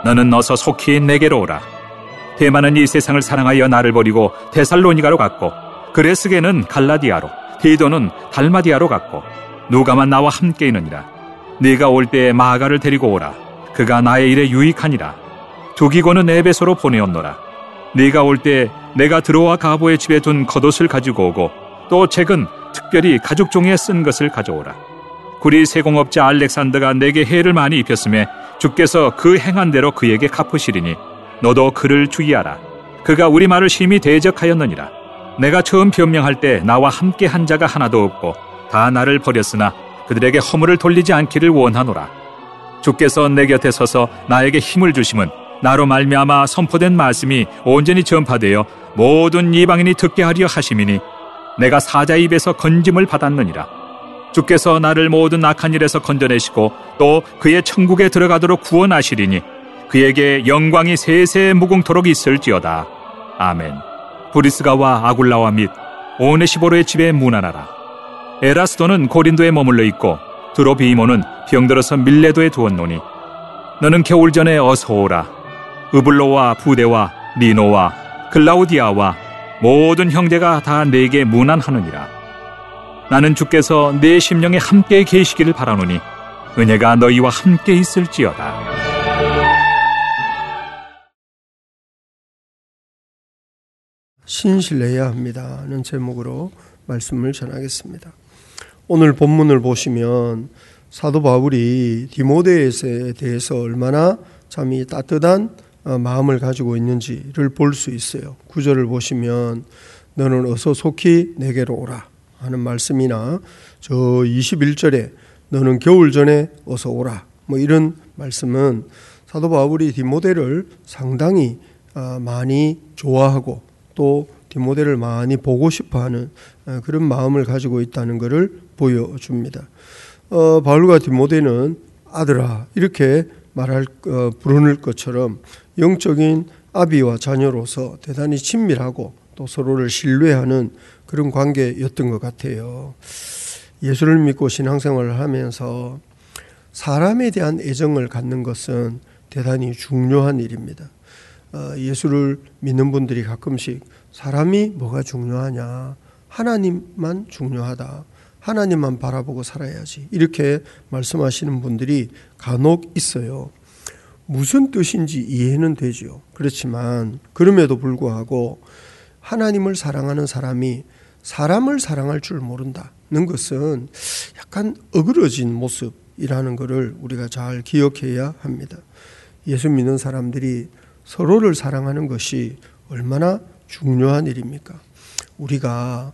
너는 어서 속히 내게로 오라. 데마는 이 세상을 사랑하여 나를 버리고 데살로니가로 갔고, 그레스게는 갈라디아로, 디도는 달마디아로 갔고, 누가만 나와 함께 있느니라. 네가 올 때에 마가를 데리고 오라. 그가 나의 일에 유익하니라. 두기고는 에베소로 보내었노라. 네가 올 때 내가 드로아 가보의 집에 둔 겉옷을 가지고 오고, 또 책은 특별히 가죽 종이에 쓴 것을 가져오라. 구리 세공업자 알렉산더가 내게 해를 많이 입혔음에 주께서 그 행한 대로 그에게 갚으시리니 너도 그를 주의하라. 그가 우리 말을 심히 대적하였느니라. 내가 처음 변명할 때 나와 함께 한 자가 하나도 없고 다 나를 버렸으나 그들에게 허물을 돌리지 않기를 원하노라. 주께서 내 곁에 서서 나에게 힘을 주심은 나로 말미암아 선포된 말씀이 온전히 전파되어 모든 이방인이 듣게 하려 하심이니 내가 사자 입에서 건짐을 받았느니라. 주께서 나를 모든 악한 일에서 건져내시고 또 그의 천국에 들어가도록 구원하시리니 그에게 영광이 세세 무궁토록 있을지어다. 아멘. 브리스가와 아굴라와 및 오네시보로의 집에 문안하라. 에라스도는 고린도에 머물러 있고 드로비모는 병들어서 밀레도에 두었노니 너는 겨울 전에 어서 오라. 으블로와 부데와 니노와 글라우디아와 모든 형제가 다 내게 문안하느니라. 나는 주께서 내 심령에 함께 계시기를 바라노니 은혜가 너희와 함께 있을지어다. 신실해야 합니다는 제목으로 말씀을 전하겠습니다. 오늘 본문을 보시면 사도 바울이 디모데에 대해서 얼마나 참이 따뜻한 마음을 가지고 있는지를 볼 수 있어요. 9절을 보시면 너는 어서 속히 내게로 오라 하는 말씀이나 저 21절에 너는 겨울 전에 어서 오라 뭐 이런 말씀은 사도 바울이 디모데를 상당히 많이 좋아하고 또 디모데를 많이 보고 싶어하는 그런 마음을 가지고 있다는 것을 보여줍니다. 바울과 디모데는 아들아 이렇게 부르는 것처럼 영적인 아비와 자녀로서 대단히 친밀하고 또 서로를 신뢰하는 그런 관계였던 것 같아요. 예수를 믿고 신앙생활을 하면서 사람에 대한 애정을 갖는 것은 대단히 중요한 일입니다. 예수를 믿는 분들이 가끔씩 사람이 뭐가 중요하냐, 하나님만 중요하다, 하나님만 바라보고 살아야지 이렇게 말씀하시는 분들이 간혹 있어요. 무슨 뜻인지 이해는 되죠. 그렇지만 그럼에도 불구하고 하나님을 사랑하는 사람이 사람을 사랑할 줄 모른다는 것은 약간 어그러진 모습이라는 것을 우리가 잘 기억해야 합니다. 예수 믿는 사람들이 서로를 사랑하는 것이 얼마나 중요한 일입니까? 우리가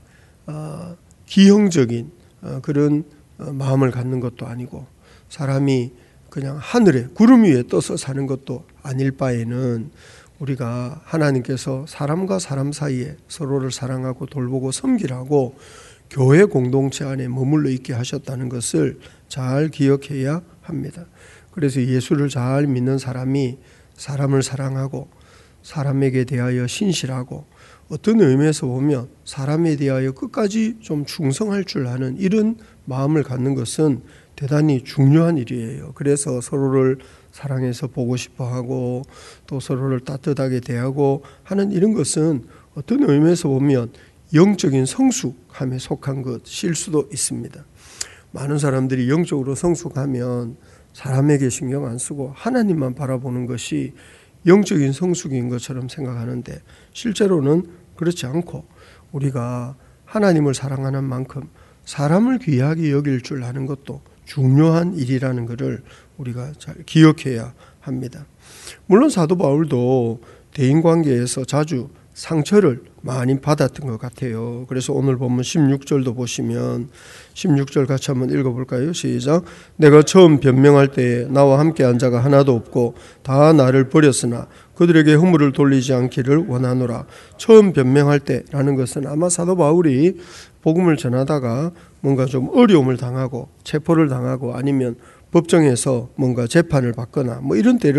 기형적인 그런 마음을 갖는 것도 아니고 사람이 그냥 하늘에 구름 위에 떠서 사는 것도 아닐 바에는 우리가 하나님께서 사람과 사람 사이에 서로를 사랑하고 돌보고 섬기라고 교회 공동체 안에 머물러 있게 하셨다는 것을 잘 기억해야 합니다. 그래서 예수를 잘 믿는 사람이 사람을 사랑하고 사람에게 대하여 신실하고 어떤 의미에서 보면 사람에 대하여 끝까지 좀 충성할 줄 아는 이런 마음을 갖는 것은 대단히 중요한 일이에요. 그래서 서로를 사랑해서 보고 싶어하고 또 서로를 따뜻하게 대하고 하는 이런 것은 어떤 의미에서 보면 영적인 성숙함에 속한 것일 수도 있습니다. 많은 사람들이 영적으로 성숙하면 사람에게 신경 안 쓰고 하나님만 바라보는 것이 영적인 성숙인 것처럼 생각하는데 실제로는 그렇지 않고 우리가 하나님을 사랑하는 만큼 사람을 귀하게 여길 줄 아는 것도 중요한 일이라는 것을 우리가 잘 기억해야 합니다. 물론 사도 바울도 대인관계에서 자주 상처를 많이 받았던 것 같아요. 그래서 오늘 보면 16절도 보시면 16절 같이 한번 읽어볼까요? 시작. 내가 처음 변명할 때에 나와 함께 한 자가 하나도 없고 다 나를 버렸으나 그들에게 허물을 돌리지 않기를 원하노라. 처음 변명할 때라는 것은 아마 사도 바울이 복음을 전하다가 뭔가 좀 어려움을 당하고 체포를 당하고 아니면 법정에서 뭔가 재판을 받거나 뭐 이런 때를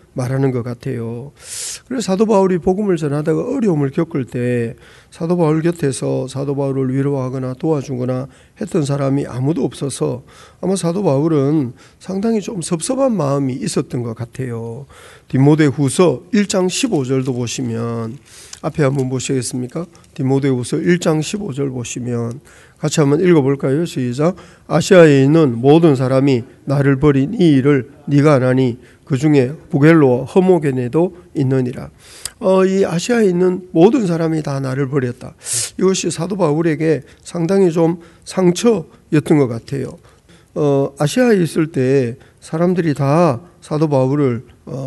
말하는 것 같아요. 그래서 사도 바울이 복음을 전하다가 어려움을 겪을 때 사도 바울 곁에서 사도 바울을 위로하거나 도와주거나 했던 사람이 아무도 없어서 아마 사도 바울은 상당히 좀 섭섭한 마음이 있었던 것 같아요. 디모데후서 1장 15절도 보시면, 앞에 한번 보시겠습니까? 디모데후서 1장 15절 보시면 같이 한번 읽어볼까요? 시작. 아시아에 있는 모든 사람이 나를 버린 이 일을 네가 안 하니 그 중에 부겔로와 허모게네도 있느니라. 이 아시아에 있는 모든 사람이 다 나를 버렸다. 이것이 사도 바울에게 상당히 좀 상처였던 것 같아요. 아시아에 있을 때 사람들이 다 사도 바울을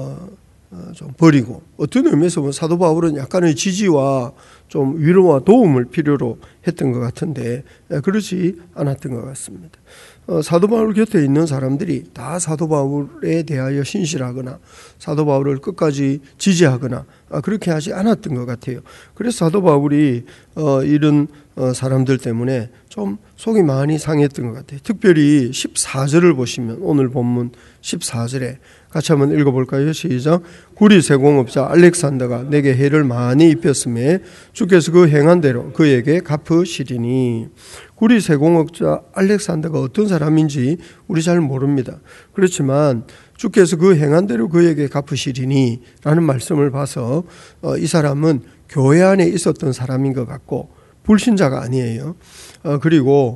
좀 버리고, 어떤 의미에서 보면 사도 바울은 약간의 지지와 좀 위로와 도움을 필요로 했던 것 같은데 그렇지 않았던 것 같습니다. 사도 바울 곁에 있는 사람들이 다 사도 바울에 대하여 신실하거나 사도 바울을 끝까지 지지하거나 그렇게 하지 않았던 것 같아요. 그래서 사도 바울이 이런 사람들 때문에 좀 속이 많이 상했던 것 같아요. 특별히 14절을 보시면, 오늘 본문 14절에 같이 한번 읽어볼까요? 시작. 구리 세공업자 알렉산더가 내게 해를 많이 입혔음에 주께서 그 행한 대로 그에게 갚으시리니. 구리 세공업자 알렉산더가 어떤 사람인지 우리 잘 모릅니다. 그렇지만 주께서 그 행한 대로 그에게 갚으시리니 라는 말씀을 봐서 이 사람은 교회 안에 있었던 사람인 것 같고 불신자가 아니에요. 그리고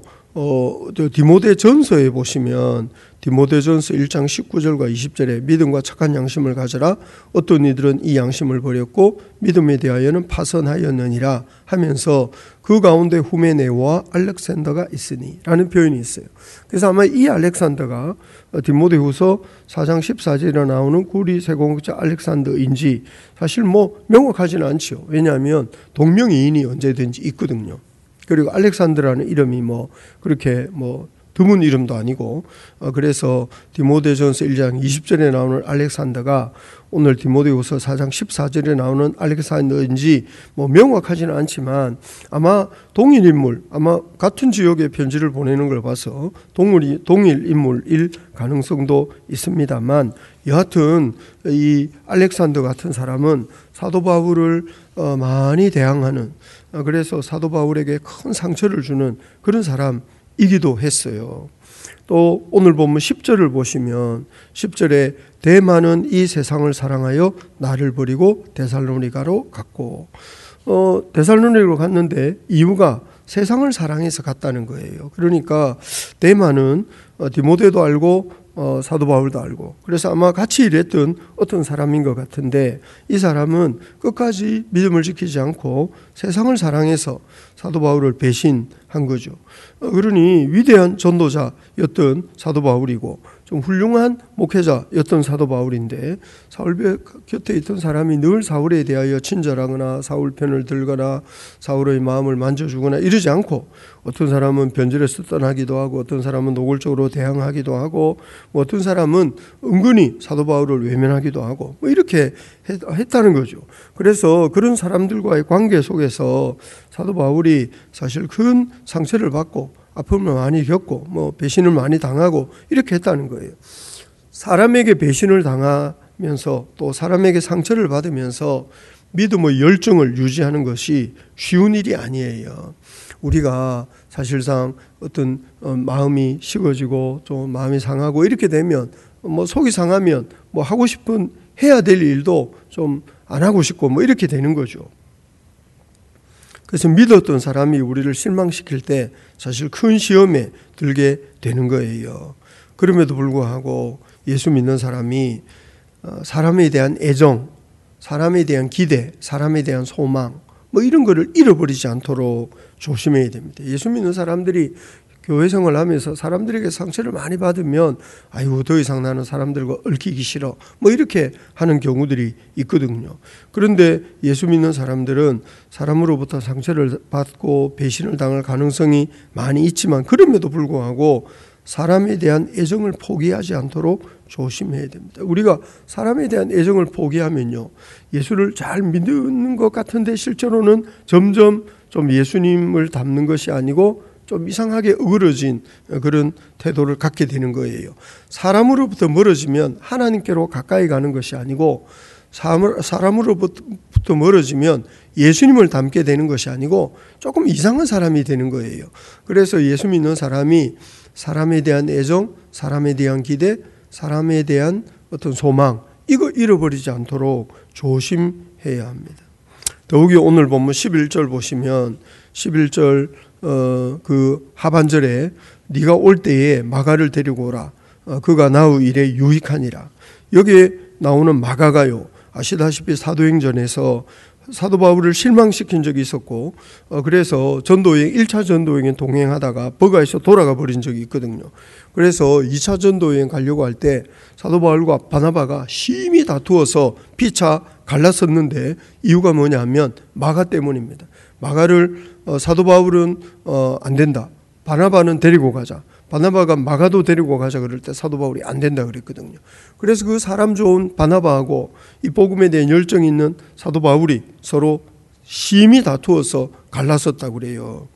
디모데전서에 보시면 디모데전서 1장 19절과 20절에 믿음과 착한 양심을 가져라. 어떤 이들은 이 양심을 버렸고 믿음에 대하여는 파선하였느니라 하면서 그 가운데 후메네오와 알렉산더가 있으니 라는 표현이 있어요. 그래서 아마 이 알렉산더가 디모데후서 4장 14절에 나오는 구리 세공업자 알렉산더인지 사실 명확하지는 않죠. 왜냐하면 동명이인이 언제든지 있거든요. 그리고 알렉산더라는 이름이 그렇게 드문 이름도 아니고, 그래서 디모데전서 1장 20절에 나오는 알렉산더가 오늘 디모데후서 4장 14절에 나오는 알렉산더인지 명확하지는 않지만 아마 동일 인물, 아마 같은 지역에 편지를 보내는 걸 봐서 동일 인물일 가능성도 있습니다만, 여하튼 이 알렉산더 같은 사람은 사도 바울을 많이 대항하는, 그래서 사도 바울에게 큰 상처를 주는 그런 사람이기도 했어요. 또 오늘 보면 10절을 보시면 10절에 대만은 이 세상을 사랑하여 나를 버리고 데살로니가로 갔고, 데살로니가로 갔는데 이유가 세상을 사랑해서 갔다는 거예요. 그러니까 대만은 디모데도 알고 사도 바울도 알고, 그래서 아마 같이 일했던 어떤 사람인 것 같은데 이 사람은 끝까지 믿음을 지키지 않고 세상을 사랑해서 사도 바울을 배신한 거죠. 그러니 위대한 전도자였던 사도 바울이고 좀 훌륭한 목회자였던 사도 바울인데, 사울 곁에 있던 사람이 늘 사울에 대하여 친절하거나 사울 편을 들거나 사울의 마음을 만져주거나 이러지 않고, 어떤 사람은 변절해서 떠나기도 하고 어떤 사람은 노골적으로 대항하기도 하고 어떤 사람은 은근히 사도 바울을 외면하기도 하고 이렇게 했다는 거죠. 그래서 그런 사람들과의 관계 속에서 사도 바울이 사실 큰 상처를 받고 아픔을 많이 겪고 배신을 많이 당하고 이렇게 했다는 거예요. 사람에게 배신을 당하면서 또 사람에게 상처를 받으면서 믿음의 열정을 유지하는 것이 쉬운 일이 아니에요. 우리가 사실상 어떤 마음이 식어지고 좀 마음이 상하고 이렇게 되면 속이 상하면 하고 싶은 해야 될 일도 좀 안 하고 싶고 이렇게 되는 거죠. 그래서 믿었던 사람이 우리를 실망시킬 때 사실 큰 시험에 들게 되는 거예요. 그럼에도 불구하고 예수 믿는 사람이 사람에 대한 애정, 사람에 대한 기대, 사람에 대한 소망 이런 거를 잃어버리지 않도록 조심해야 됩니다. 예수 믿는 사람들이 교회 생활을 하면서 사람들에게 상처를 많이 받으면 아이고 더 이상 나는 사람들과 얽히기 싫어 이렇게 하는 경우들이 있거든요. 그런데 예수 믿는 사람들은 사람으로부터 상처를 받고 배신을 당할 가능성이 많이 있지만 그럼에도 불구하고 사람에 대한 애정을 포기하지 않도록 조심해야 됩니다. 우리가 사람에 대한 애정을 포기하면요, 예수를 잘 믿는 것 같은데 실제로는 점점 좀 예수님을 닮는 것이 아니고 좀 이상하게 어그러진 그런 태도를 갖게 되는 거예요. 사람으로부터 멀어지면 하나님께로 가까이 가는 것이 아니고, 사람으로부터 멀어지면 예수님을 닮게 되는 것이 아니고 조금 이상한 사람이 되는 거예요. 그래서 예수 믿는 사람이 사람에 대한 애정, 사람에 대한 기대, 사람에 대한 어떤 소망, 이거 잃어버리지 않도록 조심해야 합니다. 더욱이 오늘 본문 11절 보시면 11절 그 하반절에 네가 올 때에 마가를 데리고 오라. 그가 나의 일에 유익하니라. 여기에 나오는 마가가요, 아시다시피 사도행전에서 사도 바울을 실망시킨 적이 있었고, 그래서 1차 전도여행 동행하다가 버가에서 돌아가 버린 적이 있거든요. 그래서 2차 전도여행 가려고 할 때 사도 바울과 바나바가 심히 다투어서 피차 갈랐었는데, 이유가 뭐냐 하면 마가 때문입니다. 마가를 사도 바울은 안 된다, 바나바는 데리고 가자, 바나바가 마가도 데리고 가자 그럴 때 사도 바울이 안 된다 그랬거든요. 그래서 그 사람 좋은 바나바하고 이 복음에 대한 열정이 있는 사도 바울이 서로 심히 다투어서 갈랐었다고 그래요.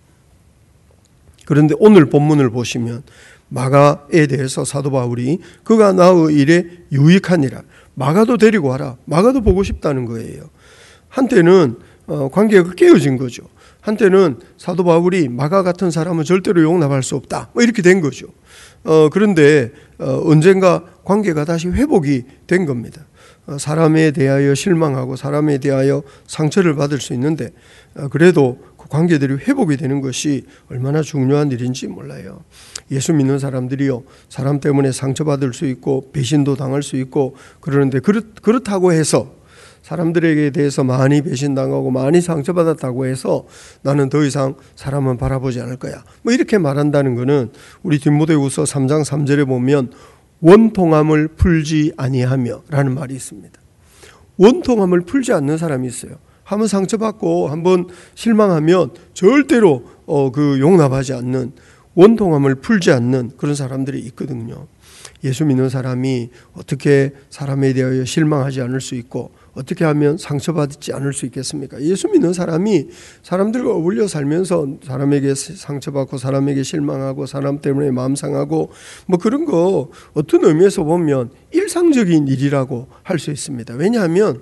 그런데 오늘 본문을 보시면 마가에 대해서 사도 바울이 그가 나의 일에 유익하니라, 마가도 데리고 와라, 마가도 보고 싶다는 거예요. 한때는 관계가 깨어진 거죠. 한때는 사도 바울이 마가 같은 사람은 절대로 용납할 수 없다, 뭐 이렇게 된 거죠. 그런데 언젠가 관계가 다시 회복이 된 겁니다. 사람에 대하여 실망하고 사람에 대하여 상처를 받을 수 있는데, 그래도 그 관계들이 회복이 되는 것이 얼마나 중요한 일인지 몰라요. 예수 믿는 사람들이요, 사람 때문에 상처받을 수 있고 배신도 당할 수 있고 그러는데, 그렇다고 해서 사람들에게 대해서 많이 배신당하고 많이 상처받았다고 해서 나는 더 이상 사람은 바라보지 않을 거야, 뭐 이렇게 말한다는 것은, 우리 디모데후서 3장 3절에 보면 원통함을 풀지 아니하며 라는 말이 있습니다. 원통함을 풀지 않는 사람이 있어요. 한번 상처받고 한번 실망하면 절대로 그 용납하지 않는, 원통함을 풀지 않는 그런 사람들이 있거든요. 예수 믿는 사람이 어떻게 사람에 대하여 실망하지 않을 수 있고 어떻게 하면 상처받지 않을 수 있겠습니까? 예수 믿는 사람이 사람들과 어울려 살면서 사람에게 상처받고 사람에게 실망하고 사람 때문에 마음 상하고 뭐 그런 거 어떤 의미에서 보면 일상적인 일이라고 할 수 있습니다. 왜냐하면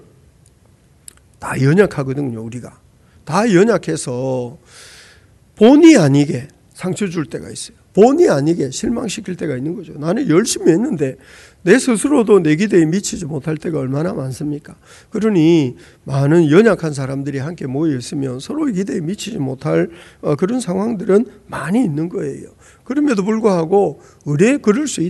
다 연약하거든요. 우리가 다 연약해서 본의 아니게 상처 줄 때가 있어요. 본의 아니게 실망시킬 때가 있는 거죠. 나는 열심히 했는데 내 스스로도 내 기대에 미치지 못할 때가 얼마나 많습니까? 그러니 많은 연약한 사람들이 함께 모여 있으면 서로의 기대에 미치지 못할 그런 상황들은 많이 있는 거예요. 그럼에도 불구하고 의뢰 그럴 수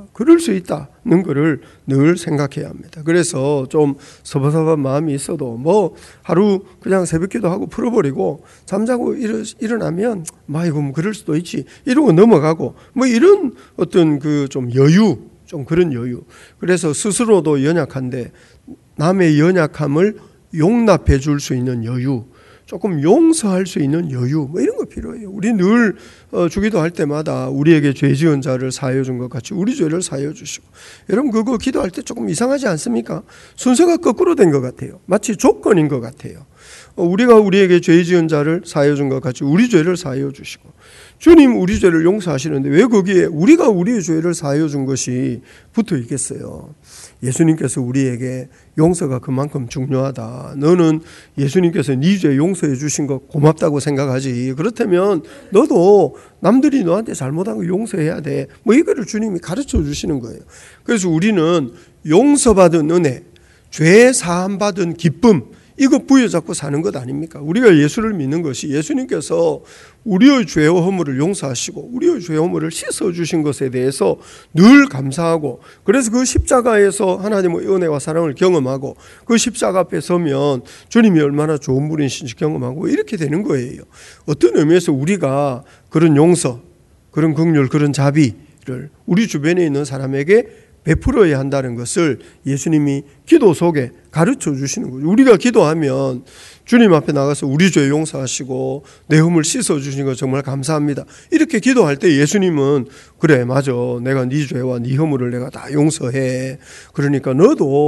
있다는 것을 늘 생각해야 합니다. 그래서 좀 서버서버한 마음이 있어도 뭐 하루 그냥 새벽기도 하고 풀어버리고 잠자고 일어나면 이거 뭐 그럴 수도 있지 이러고 넘어가고 뭐 이런 어떤 그 좀 여유, 좀 그런 여유. 그래서 스스로도 연약한데 남의 연약함을 용납해 줄 수 있는 여유, 조금 용서할 수 있는 여유, 뭐 이런 거 필요해요. 우리 늘 주기도 할 때마다 우리에게 죄 지은 자를 사하여 준 것 같이 우리 죄를 사하여 주시고, 여러분 그거 기도할 때 조금 이상하지 않습니까? 순서가 거꾸로 된 것 같아요. 마치 조건인 것 같아요. 우리가 우리에게 죄 지은 자를 사하여 준 것 같이 우리 죄를 사하여 주시고, 주님 우리 죄를 용서하시는데 왜 거기에 우리가 우리의 죄를 사하여 준 것이 붙어 있겠어요? 예수님께서 우리에게 용서가 그만큼 중요하다. 너는 예수님께서 네 죄 용서해 주신 거 고맙다고 생각하지. 그렇다면 너도 남들이 너한테 잘못한 거 용서해야 돼. 뭐 이거를 주님이 가르쳐 주시는 거예요. 그래서 우리는 용서받은 은혜, 죄 사함 받은 기쁨, 이거 부여잡고 사는 것 아닙니까? 우리가 예수를 믿는 것이 예수님께서 우리의 죄와 허물을 용서하시고 우리의 죄와 허물을 씻어주신 것에 대해서 늘 감사하고, 그래서 그 십자가에서 하나님의 은혜와 사랑을 경험하고 그 십자가 앞에 서면 주님이 얼마나 좋은 분이신지 경험하고 이렇게 되는 거예요. 어떤 의미에서 우리가 그런 용서, 그런 긍휼, 그런 자비를 우리 주변에 있는 사람에게 베풀어야 한다는 것을 예수님이 기도 속에 가르쳐 주시는 거죠. 우리가 기도하면 주님 앞에 나가서 우리 죄 용서하시고 내 허물 씻어주신 거 정말 감사합니다. 이렇게 기도할 때 예수님은 그래 맞아, 내가 네 죄와 네 허물을 내가 다 용서해. 그러니까 너도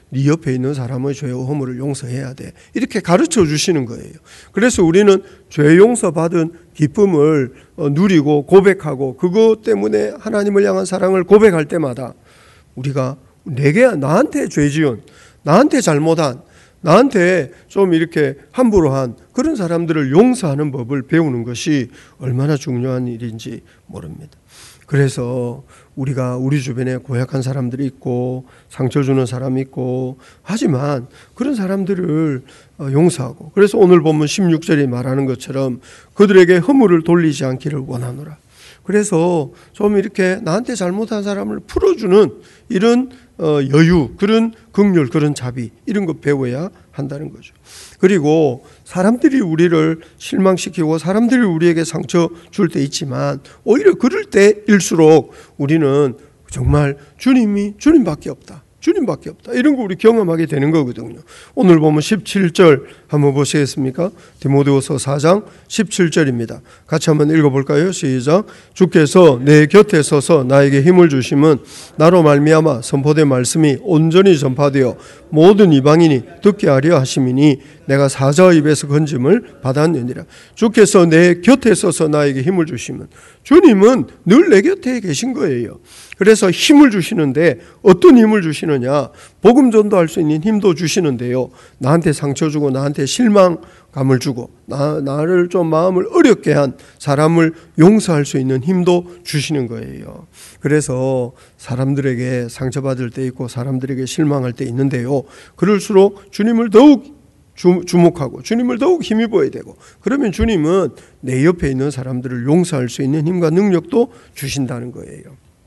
네 옆에 있는 사람의 죄와 허물을 용서해야 돼. 이렇게 가르쳐 주시는 거예요. 그래서 우리는 죄 용서받은 기쁨을 누리고 고백하고 그것 때문에 하나님을 향한 사랑을 고백할 때마다 우리가 나한테 죄 지은, 나한테 잘못한, 나한테 좀 이렇게 함부로 한 그런 사람들을 용서하는 법을 배우는 것이 얼마나 중요한 일인지 모릅니다. 그래서 우리가 우리 주변에 고약한 사람들이 있고 상처 주는 사람이 있고 하지만 그런 사람들을 용서하고, 그래서 오늘 본문 16절에 말하는 것처럼 그들에게 허물을 돌리지 않기를 원하노라. 그래서 좀 이렇게 나한테 잘못한 사람을 풀어주는 이런 여유, 그런 긍휼, 그런 자비, 이런 거 배워야 한다는 거죠. 그리고 사람들이 우리를 실망시키고 사람들이 우리에게 상처 줄 때 있지만 오히려 그럴 때일수록 우리는 정말 주님밖에 없다. 주님밖에 없다. 이런 거 우리 경험하게 되는 거거든요. 오늘 보면 17절 한번 보시겠습니까? 디모데후서 4장 17절입니다. 같이 한번 읽어볼까요? 시작. 주께서 내 곁에 서서 나에게 힘을 주심은 나로 말미암아 선포된 말씀이 온전히 전파되어 모든 이방인이 듣게 하려 하심이니 내가 사자의 입에서 건짐을 받았느니라. 주께서 내 곁에 서서 나에게 힘을 주심은, 주님은 늘 내 곁에 계신 거예요. 그래서 힘을 주시는데 어떤 힘을 주시느냐? 복음 전도할 수 있는 힘도 주시는데요, 나한테 상처 주고 나한테 실망감을 주고 나를 좀 마음을 어렵게 한 사람을 용서할 수 있는 힘도 주시는 거예요. 그래서 사람들에게 상처받을 때 있고 사람들에게 실망할 때 있는데요, 그럴수록 주님을 더욱 주목하고 주님을 더욱 힘입어야 되고, 그러면 주님은 내 옆에 있는 사람들을 용서할 수 있는 힘과 능력도 주신다는 거예요.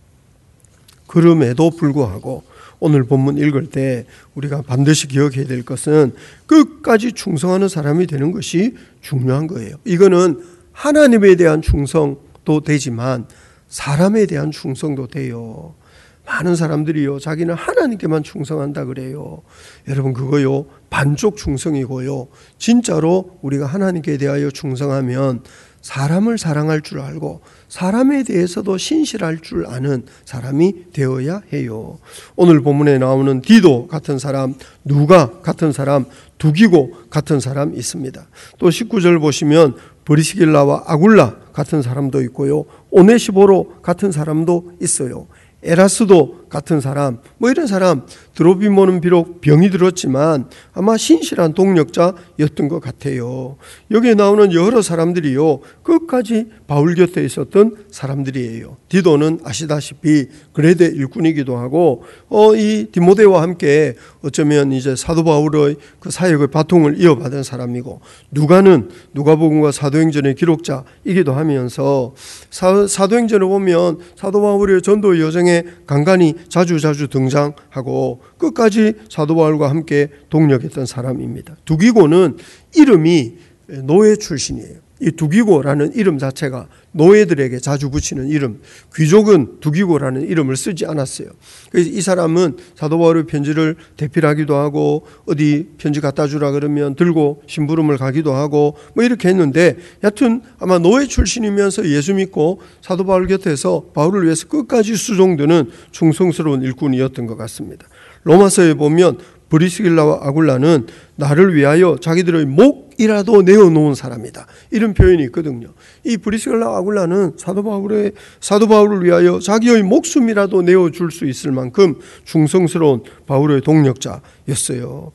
그럼에도 불구하고 오늘 본문 읽을 때 우리가 반드시 기억해야 될 것은 끝까지 충성하는 사람이 되는 것이 중요한 거예요. 이거는 하나님에 대한 충성도 되지만 사람에 대한 충성도 돼요. 많은 사람들이요, 자기는 하나님께만 충성한다 그래요. 여러분, 그거요 반쪽 충성이고요, 진짜로 우리가 하나님께 대하여 충성하면 사람을 사랑할 줄 알고 사람에 대해서도 신실할 줄 아는 사람이 되어야 해요. 오늘 본문에 나오는 디도 같은 사람, 누가 같은 사람, 두기고 같은 사람 있습니다. 또 19절 보시면 브리스길라와 아굴라 같은 사람도 있고요, 오네시보로 같은 사람도 있어요. 에라스도 같은 사람, 이런 사람, 드로비모는 비록 병이 들었지만 아마 신실한 동력자였던 것 같아요. 여기에 나오는 여러 사람들이요, 끝까지 바울 곁에 있었던 사람들이에요. 디도는 아시다시피 그레데 일꾼이기도 하고 이 디모데와 함께 어쩌면 이제 사도 바울의 그 사역의 바통을 이어받은 사람이고, 누가는 누가복음과 사도행전의 기록자이기도 하면서 사도행전을 보면 사도 바울의 전도 여정에 간간히 자주 등장하고 끝까지 사도 바울과 함께 동력했던 사람입니다. 두기고는 이름이 노예 출신이에요. 이 두기고라는 이름 자체가 노예들에게 자주 붙이는 이름, 귀족은 두기고라는 이름을 쓰지 않았어요. 그래서 이 사람은 사도 바울의 편지를 대필하기도 하고 어디 편지 갖다 주라 그러면 들고 심부름을 가기도 하고 이렇게 했는데, 여튼 아마 노예 출신이면서 예수 믿고 사도 바울 곁에서 바울을 위해서 끝까지 수종드는 충성스러운 일꾼이었던 것 같습니다. 로마서에 보면 브리스길라와 아굴라는 나를 위하여 자기들의 목이라도 내어놓은 사람이다, 이런 표현이 있거든요. 이 브리스길라와 아굴라는 사도 바울을 위하여 자기의 목숨이라도 내어줄 수 있을 만큼 충성스러운 바울의 동력자였어요.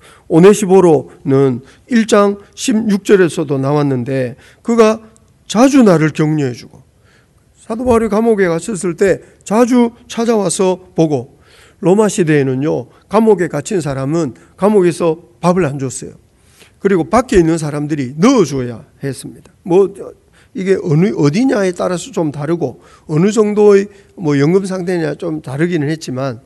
오네시보로는 1장 16절에서도 나왔는데 그가 자주 나를 격려해주고, 사도 바울이 감옥에 갇혔을 때 자주 찾아와서 보고, 로마 시대에는요, 감옥에 갇힌 사람은 감옥에서 밥을 안 줬어요. 그리고 밖에 있는 사람들이 넣어줘야 했습니다. 이게 어디냐에 따라서 좀 다르고 어느 정도의 연금 상태냐 좀 다르기는 했지만,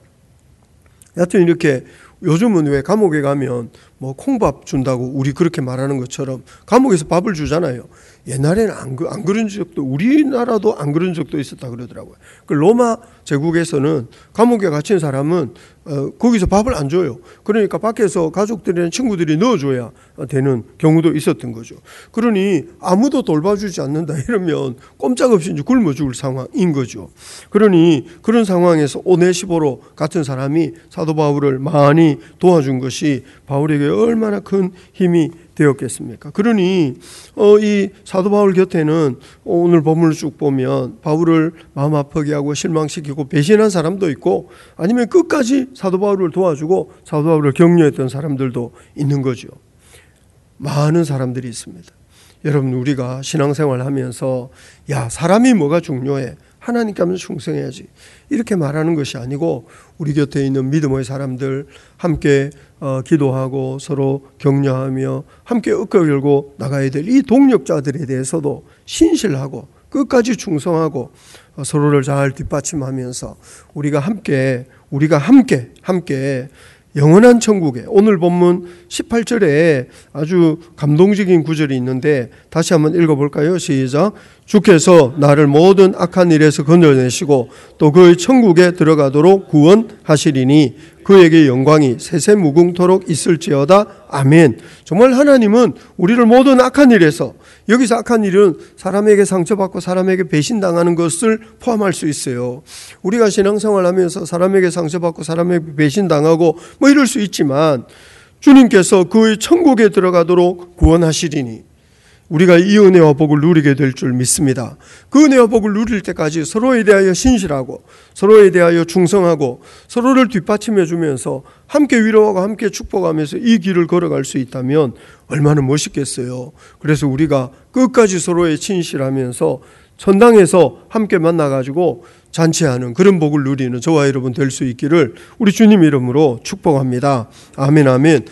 여하튼 이렇게 요즘은 왜 감옥에 가면 콩밥 준다고 우리 그렇게 말하는 것처럼 감옥에서 밥을 주잖아요. 옛날에는 안 그런 적도, 우리나라도 안 그런 적도 있었다 그러더라고요. 그 로마 제국에서는 감옥에 갇힌 사람은 거기서 밥을 안 줘요. 그러니까 밖에서 가족들이나 친구들이 넣어줘야 되는 경우도 있었던 거죠. 그러니 아무도 돌봐주지 않는다 이러면 꼼짝없이 이제 굶어 죽을 상황인 거죠. 그러니 그런 상황에서 오네시보로 같은 사람이 사도 바울을 많이 상대방이 도와준 것이 바울에게 얼마나 큰 힘이 되었겠습니까? 그러니 이 사도 바울 곁에는 오늘 본문을 쭉 보면 바울을 마음 아프게 하고 실망시키고 배신한 사람도 있고, 아니면 끝까지 사도 바울을 도와주고 사도 바울을 격려했던 사람들도 있는 거죠. 많은 사람들이 있습니다. 여러분, 우리가 신앙생활 하면서 야, 사람이 뭐가 중요해? 하나님께 하면 충성해야지, 이렇게 말하는 것이 아니고, 우리 곁에 있는 믿음의 사람들 함께 기도하고 서로 격려하며 함께 이끌고 나가야 될 이 동력자들에 대해서도 신실하고 끝까지 충성하고 서로를 잘 뒷받침하면서 우리가 함께 영원한 천국에, 오늘 본문 18절에 아주 감동적인 구절이 있는데 다시 한번 읽어볼까요? 시작. 주께서 나를 모든 악한 일에서 건져내시고 또 그의 천국에 들어가도록 구원하시리니 그에게 영광이 세세무궁토록 있을지어다. 아멘. 정말 하나님은 우리를 모든 악한 일에서, 여기서 악한 일은 사람에게 상처받고 사람에게 배신당하는 것을 포함할 수 있어요. 우리가 신앙생활하면서 사람에게 상처받고 사람에게 배신당하고 뭐 이럴 수 있지만, 주님께서 그의 천국에 들어가도록 구원하시리니 우리가 이 은혜와 복을 누리게 될 줄 믿습니다. 그 은혜와 복을 누릴 때까지 서로에 대하여 신실하고 서로에 대하여 충성하고 서로를 뒷받침해 주면서 함께 위로하고 함께 축복하면서 이 길을 걸어갈 수 있다면 얼마나 멋있겠어요. 그래서 우리가 끝까지 서로에 친실하면서 천당에서 함께 만나가지고 잔치하는 그런 복을 누리는 저와 여러분 될 수 있기를 우리 주님 이름으로 축복합니다. 아멘, 아멘.